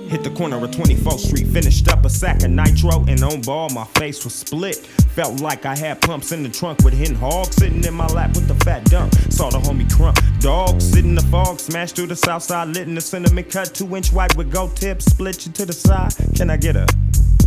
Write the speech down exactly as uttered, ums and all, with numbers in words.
Hit the corner of twenty-fourth Street, finished up a sack of nitro, and on ball, my face was split. Felt like I had pumps in the trunk with hen hog sitting in my lap with the fat dunk. Saw the homie crump, dog sit in the fog, smashed through the south side, lit in the cinnamon cut, two inch white with gold tips, split you to the side. Can I get a